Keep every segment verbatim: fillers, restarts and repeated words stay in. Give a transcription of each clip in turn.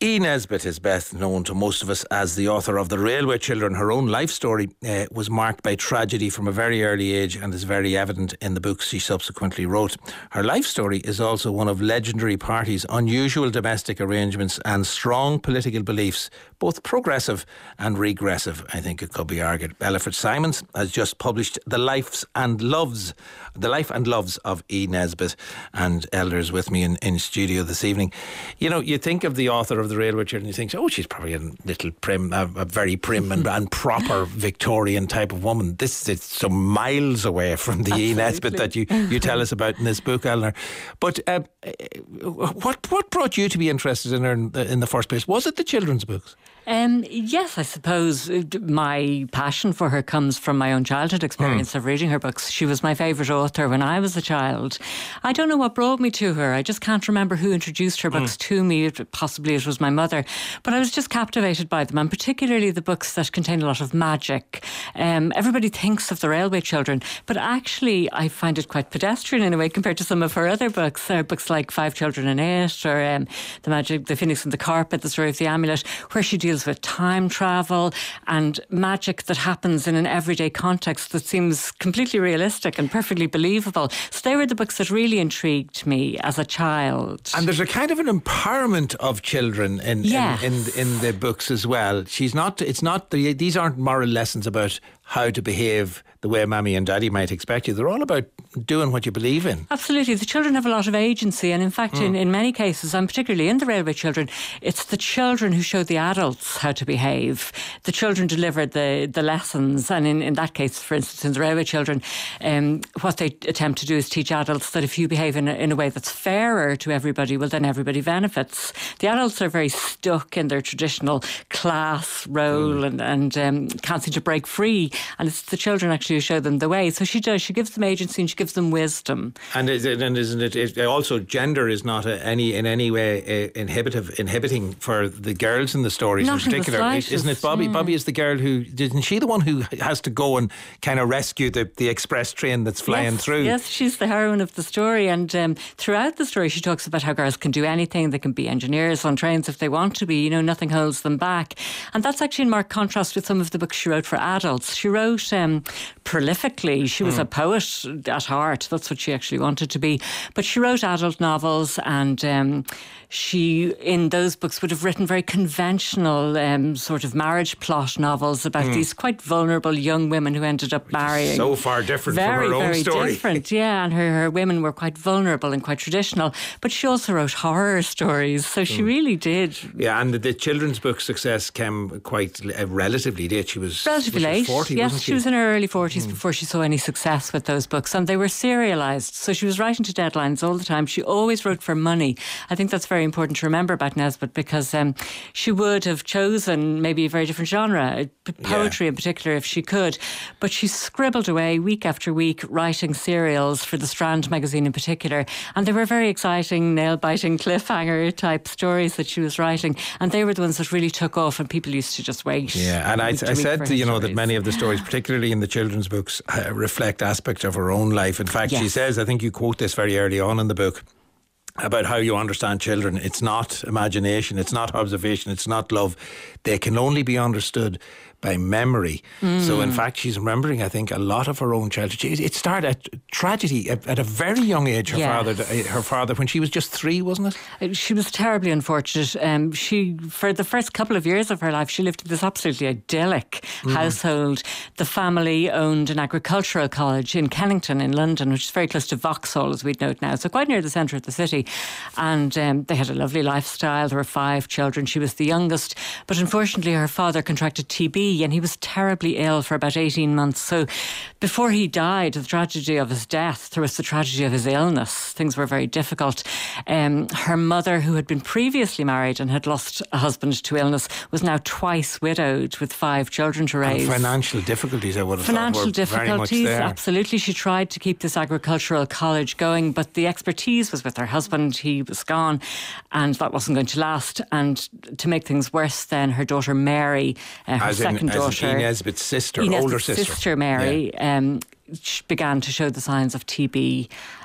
E. Nesbitt is best known to most of us as the author of The Railway Children. Her own life story uh, was marked by tragedy from a very early age and is very evident in the books she subsequently wrote. Her life story is also one of legendary parties, unusual domestic arrangements and strong political beliefs, both progressive and regressive, I think it could be argued. Elliford Simons has just published The Lives and Loves, The Life and Loves of E. Nesbitt, and Elders with me in, in studio this evening. You know, you think of the author of The Railway Children, you think, oh, she's probably a little prim, a, a very prim and, and proper Victorian type of woman. This is some miles away from the E. Nesbitt that you, you tell us about in this book, Eleanor. But uh, what what brought you to be interested in her in the, in the first place? Was it the children's books? Um, yes, I suppose my passion for her comes from my own childhood experience mm. of reading her books. She was my favourite author when I was a child. I don't know what brought me to her. I just can't remember who introduced her books mm. to me. Possibly it was my mother. But I was just captivated by them, and particularly the books that contain a lot of magic. Um, everybody thinks of The Railway Children, but actually I find it quite pedestrian in a way compared to some of her other books. There are books like Five Children in Eight, or um, The Magic, The Phoenix and the Carpet, The Story of the Amulet, where she deals with time travel and magic that happens in an everyday context that seems completely realistic and perfectly believable. So they were the books that really intrigued me as a child. And there's a kind of an empowerment of children in yes. in, in, in the books as well. She's not. It's not. The, these aren't moral lessons about how to behave the way Mammy and Daddy might expect you. They're all about doing what you believe in. Absolutely. The children have a lot of agency, and in fact mm. in, in many cases, and particularly in The Railway Children, it's the children who show the adults how to behave. The children deliver the, the lessons, and in, in that case, for instance, in The Railway Children, um, what they attempt to do is teach adults that if you behave in a, in a way that's fairer to everybody, well then everybody benefits. The adults are very stuck in their traditional class role mm. and, and um, can't seem to break free. And it's the children actually who show them the way. So she does. She gives them agency and she gives them wisdom. And, is it, and isn't it, it also gender is not a, any in any way uh, inhibitive, inhibiting for the girls in the stories not in particular. In isn't it Bobby? Yeah. Bobby is the girl who, isn't she the one who has to go and kind of rescue the, the express train that's flying yes, through? Yes, she's the heroine of the story. And um, throughout the story she talks about how girls can do anything. They can be engineers on trains if they want to be. You know, nothing holds them back. And that's actually in marked contrast with some of the books she wrote for adults. She wrote Um, prolifically. She was mm. a poet at heart. That's what she actually wanted to be. But she wrote adult novels, and um, she, in those books, would have written very conventional um, sort of marriage plot novels about mm. these quite vulnerable young women who ended up marrying. So far different very, from her own very story. Very different, yeah. And her, her women were quite vulnerable and quite traditional. But she also wrote horror stories. So she mm. really did. Yeah, and the, the children's book success came quite uh, relatively late. She was relatively was late. forty, yes, wasn't she? She was in her early forties mm. before she saw any success with those books, and they were serialised. So she was writing to deadlines all the time. She always wrote for money. I think that's very important to remember about Nesbitt, because um, she would have chosen maybe a very different genre, poetry yeah. in particular, if she could. But she scribbled away week after week writing serials for the Strand magazine in particular, and they were very exciting, nail-biting, cliffhanger type stories that she was writing, and they were the ones that really took off, and people used to just wait. Yeah, and I, I said, you know, stories. that many of the stories, particularly in the children's books, uh, reflect aspects of her own life. In fact, yes. she says, I think you quote this very early on in the book, about how you understand children. It's not imagination, it's not observation, it's not love. They can only be understood by memory. Mm. So in fact she's remembering, I think, a lot of her own childhood. It started at tragedy at, at a very young age. Her yes. father her father when she was just three, wasn't it? She was terribly unfortunate. Um, she for the first couple of years of her life she lived in this absolutely idyllic mm. household. The family owned an agricultural college in Kennington in London, which is very close to Vauxhall, as we'd note now, so quite near the centre of the city. And um, they had a lovely lifestyle. There were five children. She was the youngest, but unfortunately her father contracted T B, and he was terribly ill for about eighteen months. So before he died, the tragedy of his death, there was the tragedy of his illness. Things were very difficult. Um, her mother, who had been previously married and had lost a husband to illness, was now twice widowed with five children to raise. And financial difficulties, I would have financial thought, were difficulties, very much there. Absolutely. She tried to keep this agricultural college going, but the expertise was with her husband. He was gone, and that wasn't going to last. And to make things worse, then her daughter Mary, uh, her As second in, daughter, as in Nesbitt's sister, Nesbitt's older sister, sister Mary, yeah. um, began to show the signs of T B.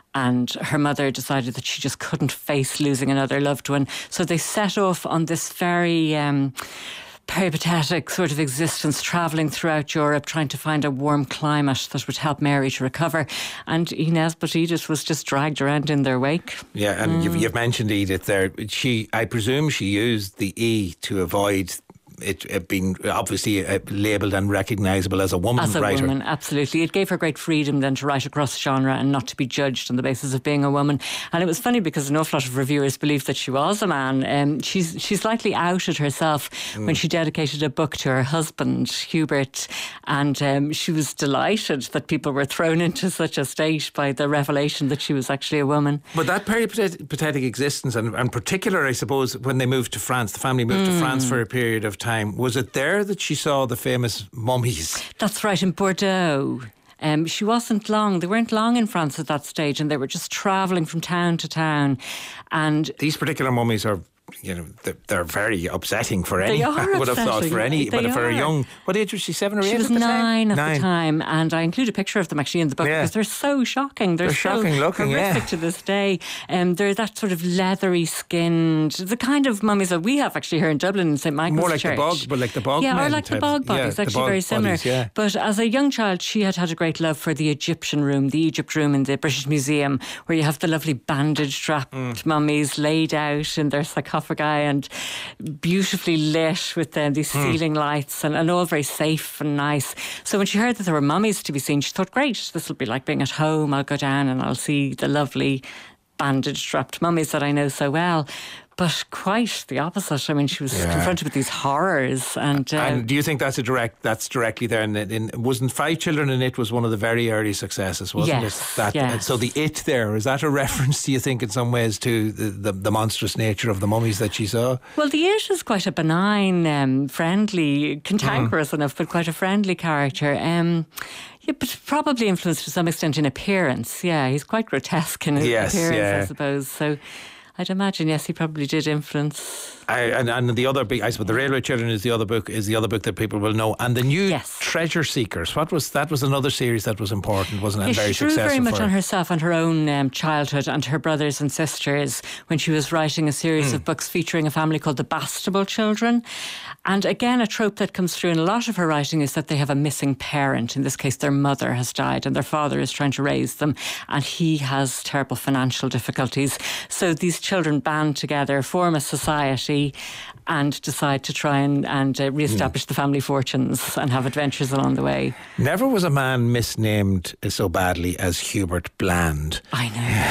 and her mother decided that she just couldn't face losing another loved one. So they set off on this very Um, peripatetic sort of existence, travelling throughout Europe, trying to find a warm climate that would help Mary to recover. And Inez, but Edith was just dragged around in their wake. Yeah, and mm. you've, you've mentioned Edith there. She, I presume she used the E to avoid it, it being obviously uh, labelled and recognisable as a woman as a writer. woman, absolutely. It gave her great freedom then to write across genre and not to be judged on the basis of being a woman. And it was funny because an awful lot of reviewers believed that she was a man. Um, she's she's likely outed herself mm. when she dedicated a book to her husband, Hubert, and um, she was delighted that people were thrown into such a state by the revelation that she was actually a woman. But that peripatetic existence, and in particular, I suppose, when they moved to France, the family moved mm. to France for a period of time. Was it there that she saw the famous mummies? That's right, in Bordeaux. Um, she wasn't long. They weren't long in France at that stage, and they were just travelling from town to town. And these particular mummies are, you know, they're, they're very upsetting for any. They are I would have thought for any, they but for are. a young, what age was she? Seven or eight? She was at the nine time? at nine. the time, and I include a picture of them actually in the book yeah. because they're so shocking. They're, they're so shocking looking, horrific yeah. to this day. Um, they're that sort of leathery skinned, the kind of mummies that we have actually here in Dublin in Saint Michael's More like Church. the bog, but like the bog. Yeah, men or like type. the bog bodies. Yeah, actually, bog very similar. bodies, yeah. But as a young child, she had had a great love for the Egyptian room, the Egypt room in the British Museum, where you have the lovely bandage wrapped mm. mummies laid out in their sarcophagi and beautifully lit with uh, these mm. ceiling lights and, and all very safe and nice. So when she heard that there were mummies to be seen, she thought, great, this will be like being at home. I'll go down and I'll see the lovely bandage wrapped mummies that I know so well. But quite the opposite. I mean, she was yeah. confronted with these horrors. And, uh, and do you think that's a direct? That's directly there? In, in wasn't Five Children in It was one of the very early successes, wasn't yes, it? That, yes. So the It there, is that a reference? Do you think, in some ways, to the, the, the monstrous nature of the mummies that she saw? Well, the It is quite a benign, um, friendly, cantankerous mm. enough, but quite a friendly character. Um, Yeah, but probably influenced to some extent in appearance. Yeah, he's quite grotesque in his yes, appearance, yeah. I suppose. So I'd imagine, yes, he probably did influence. I, and, and the other big, I suppose, The Railway Children is the other book. Is the other book that people will know. And the new yes. Treasure Seekers. What was that? Was another series that was important, wasn't it? Yeah, and very she drew successful very much for her. on herself and her own um, childhood and her brothers and sisters when she was writing a series mm. of books featuring a family called the Bastable Children. And again, a trope that comes through in a lot of her writing is that they have a missing parent. In this case, their mother has died and their father is trying to raise them, and he has terrible financial difficulties. So these children band together, form a society, and decide to try and, and uh, re-establish mm. the family fortunes and have adventures along the way. Never was a man misnamed so badly as Hubert Bland. I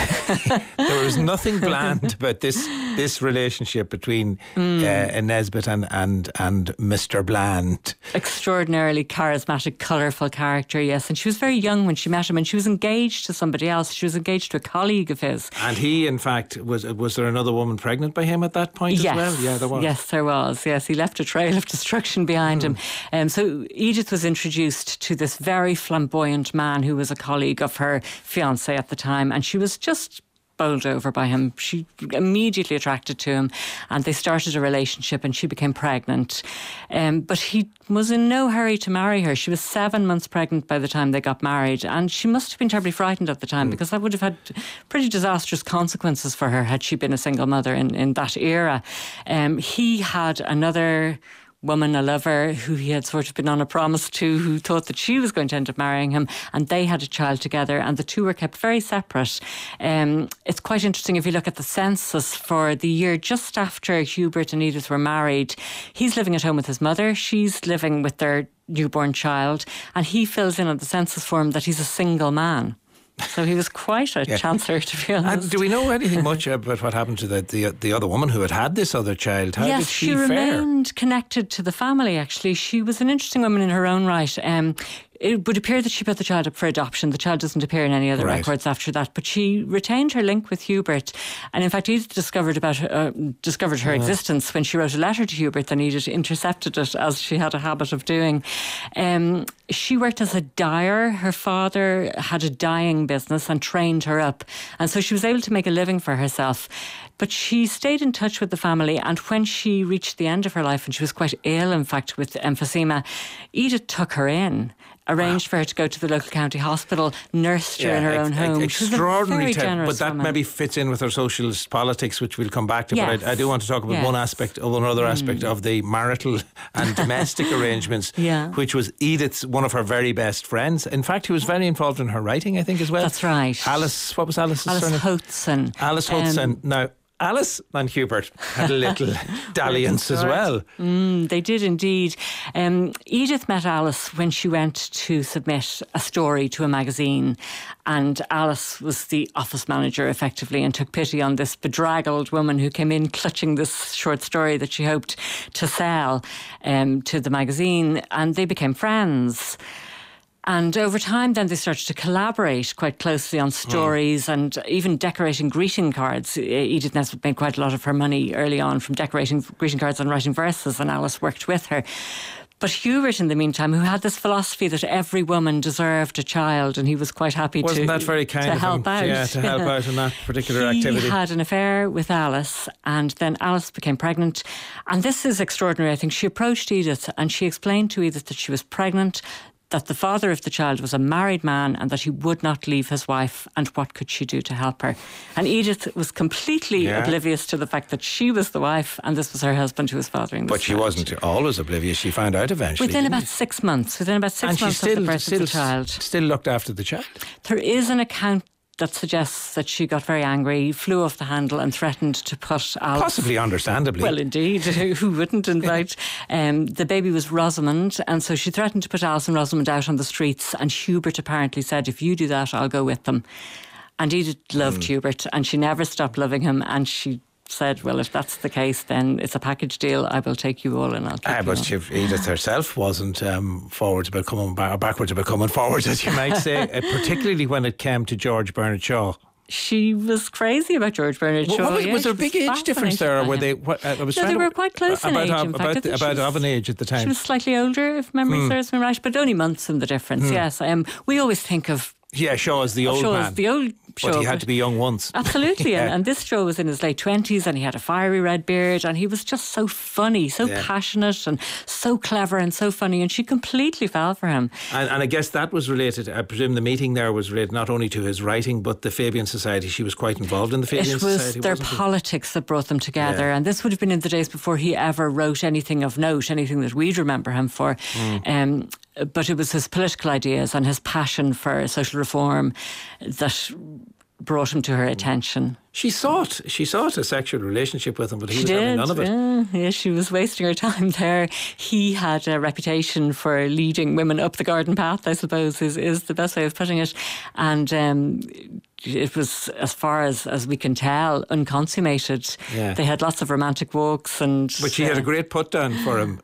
know. There was nothing bland about this this relationship between mm. uh, Nesbitt and, and, and Mister Bland. Extraordinarily charismatic, colourful character, yes. And she was very young when she met him, and she was engaged to somebody else. She was engaged to a colleague of his. And he, in fact, was was there another woman pregnant by him at that point yes. as well? Yeah, there was. Yes, there was. Yes, he left a trail of destruction behind mm. him. Um, so Edith was introduced to this very flamboyant man who was a colleague of her fiancé at the time, and she was just bowled over by him. She immediately attracted to him, and they started a relationship, and she became pregnant. Um, but he was in no hurry to marry her. She was seven months pregnant by the time they got married, and she must have been terribly frightened at the time mm. because that would have had pretty disastrous consequences for her had she been a single mother in, in that era. Um, he had another woman, a lover, who he had sort of been on a promise to, who thought that she was going to end up marrying him, and they had a child together, and the two were kept very separate. Um, it's quite interesting if you look at the census for the year just after Hubert and Edith were married. He's living at home with his mother, she's living with their newborn child, and he fills in on the census form that he's a single man. So he was quite a yeah. chancer, to be honest. And do we know anything much about what happened to the, the the other woman who had had this other child? How yes, did she, she fare? remained connected to the family, actually. She was an interesting woman in her own right. Um, it would appear that she put the child up for adoption. The child doesn't appear in any other right. records after that, but she retained her link with Hubert. And in fact, Edith discovered about her, uh, discovered her yeah. existence when she wrote a letter to Hubert, and Edith intercepted it, as she had a habit of doing. Um, she worked as a dyer. Her father had a dyeing business and trained her up, and so she was able to make a living for herself. But she stayed in touch with the family, and when she reached the end of her life, and she was quite ill, in fact, with emphysema, Edith took her in, arranged wow. for her to go to the local county hospital, nursed her yeah, in her ex- own home. Ex- extraordinary type, but that woman. maybe fits in with her socialist politics, which we'll come back to. Yes. But I, I do want to talk about yes. one aspect, of another mm. aspect of the marital and domestic arrangements, yeah. which was Edith's, one of her very best friends. In fact, he was very involved in her writing, I think, as well. That's right. Alice, what was Alice's Alice surname? Hodgson. Alice Hodgson. Um, now, Alice and Hubert had a little dalliance as well. Mm, they did indeed. Um, Edith met Alice when she went to submit a story to a magazine, and Alice was the office manager effectively and took pity on this bedraggled woman who came in clutching this short story that she hoped to sell um, to the magazine, and they became friends. And over time, then they started to collaborate quite closely on stories mm. and even decorating greeting cards. Edith Nesbit made quite a lot of her money early on from decorating greeting cards and writing verses, and Alice worked with her. But Hubert, in the meantime, who had this philosophy that every woman deserved a child, and he was quite happy Wasn't to, that very kind to of help him? out. Yeah, to help out in that particular he activity. He had an affair with Alice, and then Alice became pregnant. And this is extraordinary, I think. She approached Edith and she explained to Edith that she was pregnant, that the father of the child was a married man, and that he would not leave his wife, and what could she do to help her? And Edith was completely yeah. oblivious to the fact that she was the wife and this was her husband who was fathering this But she child. wasn't always oblivious. She found out eventually. Within about six months. Within about six and months still, of the birth still, of the child. Still looked after the child. There is an account that suggests that she got very angry, flew off the handle and threatened to put Alice... Possibly understandably. Well, indeed. Who wouldn't, in fact? Um, the baby was Rosamond, and so she threatened to put Alice and Rosamond out on the streets, and Hubert apparently said, if you do that, I'll go with them. And Edith loved mm. Hubert, and she never stopped loving him, and she said, well, if that's the case, then it's a package deal. I will take you all and I'll keep ah, you but all. She, Edith herself wasn't um, forwards about coming back, backwards about coming forwards, as you might say, uh, particularly when it came to George Bernard Shaw. She was crazy about George Bernard Shaw. Well, was, yeah, was there a big age difference there? Or were they? What, uh, I was no, they were quite close in about, age. Uh, in about, fact, about, about of an age at the time. She was slightly older, if memory hmm. serves me right, but only months in the difference. Hmm. Yes, um, we always think of yeah, Shaw as the old Shaw man. As the old Shaw, but he had to be young once. Absolutely, yeah. and, and this Shaw was in his late twenties, and he had a fiery red beard, and he was just so funny, so yeah. passionate, and so clever and so funny, and she completely fell for him. And, and I guess that was related. I presume the meeting there was related not only to his writing, but the Fabian Society. She was quite involved in the Fabian Society. It was Society, their wasn't politics it? that brought them together, yeah. and this would have been in the days before he ever wrote anything of note, anything that we'd remember him for. Mm. Um, but it was his political ideas and his passion for social reform that brought him to her attention. She sought, she sought a sexual relationship with him, but he she was did, having none of it. Yeah, yeah, she was wasting her time there. He had a reputation for leading women up the garden path, I suppose, is, is the best way of putting it. And um, it was, as far as, as we can tell, unconsummated. Yeah. They had lots of romantic walks. and. But she uh, had a great put down for him.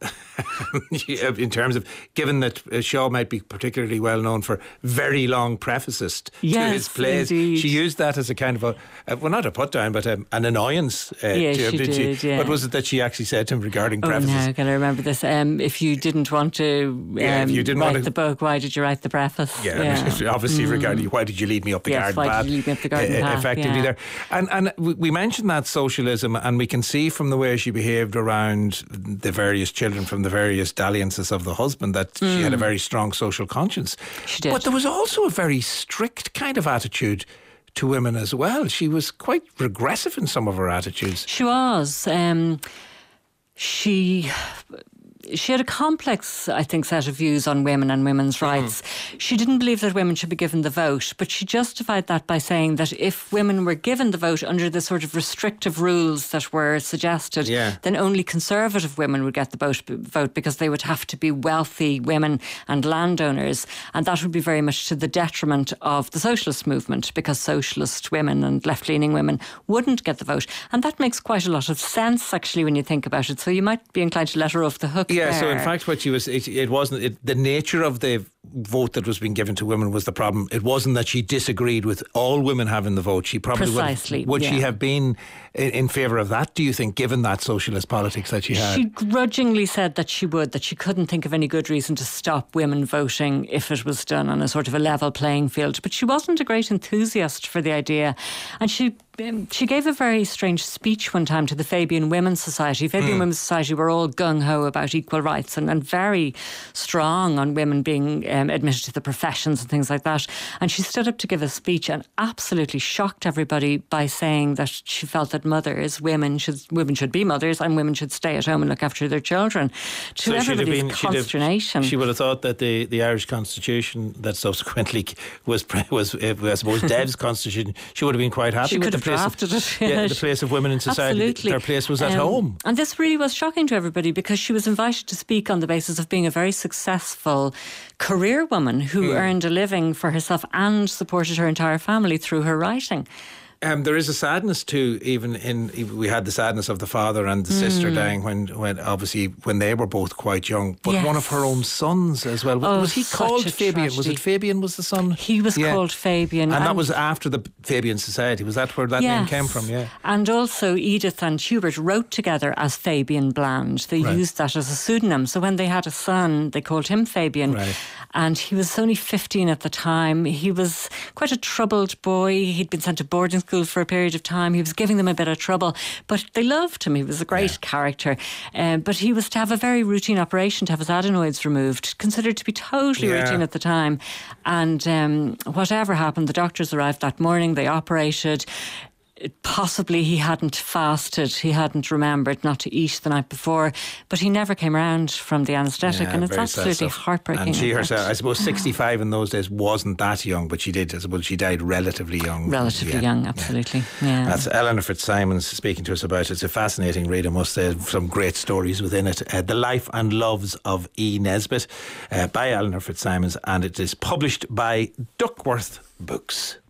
In terms of, given that Shaw might be particularly well known for very long prefaces yes, to his plays, indeed. She used that as a kind of a, uh, well, not a put down, but um, an annoyance. Uh, yeah, to him, she did did. she? Yeah. What was it that she actually said to him regarding oh, prefaces? Oh, no, can I remember this? Um, if you didn't want to um, yeah, if you didn't write want to, the book, why did you write the preface? Yeah, yeah. obviously mm. regarding why did you lead me up the yes, garden why path? Did you lead me up the garden uh, path? Effectively yeah. there, and and we mentioned that socialism, and we can see from the way she behaved around the various children from the various dalliances of the husband that mm. she had a very strong social conscience. She did. But there was also a very strict kind of attitude to women as well. She was quite regressive in some of her attitudes. She was. Um, she... She had a complex, I think, set of views on women and women's rights. Mm. She didn't believe that women should be given the vote, but she justified that by saying that if women were given the vote under the sort of restrictive rules that were suggested, yeah. then only conservative women would get the vote, vote because they would have to be wealthy women and landowners, and that would be very much to the detriment of the socialist movement, because socialist women and left-leaning women wouldn't get the vote. And that makes quite a lot of sense, actually, when you think about it. So you might be inclined to let her off the hook. Yeah, there. so in fact what she was, it, it wasn't, it, the nature of the vote that was being given to women was the problem. It wasn't that she disagreed with all women having the vote. She probably Precisely, would, would yeah. she have been in, in favour of that, do you think, given that socialist politics that she had? She grudgingly said that she would, that she couldn't think of any good reason to stop women voting if it was done on a sort of a level playing field. But she wasn't a great enthusiast for the idea. And she um, she gave a very strange speech one time to the Fabian Women's Society. Fabian mm. Women's Society were all gung-ho about equal rights and, and very strong on women being um, admitted to the professions and things like that. And she stood up to give a speech and absolutely shocked everybody by saying that she felt that mothers, women should women should be mothers and women should stay at home and look after their children. To so everybody's been, consternation. She would have thought that the, the Irish Constitution that subsequently was, was uh, I suppose, Dev's Constitution, she would have been quite happy she with could the have place drafted of, it. Yeah, the place of women in society. Absolutely. Their place was at um, home. And this really was shocking to everybody because she was invited to speak on the basis of being a very successful career woman who mm. earned a living for herself and supported her entire family through her writing. Um, there is a sadness too, even in, we had the sadness of the father and the mm. sister dying when, when obviously when they were both quite young, but yes. one of her own sons as well. Oh, was he called Fabian? Tragedy. Was it Fabian was the son? He was yeah. called Fabian. And, and that was after the Fabian Society. Was that where that yes. name came from? Yeah. And also Edith and Hubert wrote together as Fabian Bland. They right. used that as a pseudonym. So when they had a son, they called him Fabian. Right. And he was only fifteen at the time. He was quite a troubled boy. He'd been sent to boarding school for a period of time. He was giving them a bit of trouble, but they loved him. He was a great yeah. character. Um, but he was to have a very routine operation to have his adenoids removed, considered to be totally yeah. routine at the time. And um, whatever happened, the doctors arrived that morning, they operated. Possibly he hadn't fasted, he hadn't remembered not to eat the night before, but he never came around from the anaesthetic, yeah, and it's absolutely heartbreaking. And she herself, I suppose sixty-five in those days wasn't that young, but she did, I suppose she died relatively young. Relatively yeah. young, absolutely. Yeah. Yeah. That's Eleanor Fitzsimons speaking to us about it. It's a fascinating read, I must say, some great stories within it. Uh, The Life and Loves of E. Nesbitt uh, by Eleanor Fitzsimons, and it is published by Duckworth Books.